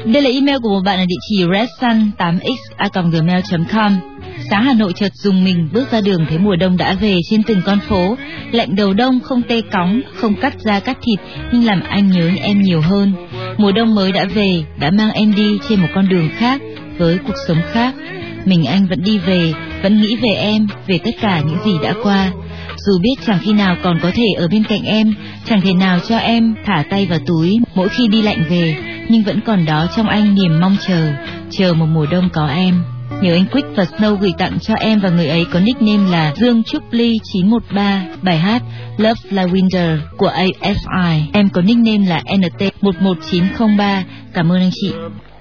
Đây là email của một bạn ở địa chỉ redsun8x@gmail.com. Sáng Hà Nội chợt rùng mình bước ra đường thấy mùa đông đã về trên từng con phố. Lạnh đầu đông, không tê cóng, không cắt da cắt thịt, nhưng làm anh nhớ em nhiều hơn. Mùa đông mới đã về, đã mang em đi trên một con đường khác, với cuộc sống khác. Mình anh vẫn đi về, vẫn nghĩ về em, về tất cả những gì đã qua. Dù biết chẳng khi nào còn có thể ở bên cạnh em, chẳng thể nào cho em thả tay vào túi mỗi khi đi lạnh về, nhưng vẫn còn đó trong anh niềm mong chờ một mùa đông có em. Nhớ anh Quick và Snow gửi tặng cho em và người ấy có nickname là Dương Trúc Ly 913, bài hát Love Like Winter của ASI. Em có nickname là NT11903. Cảm ơn anh chị.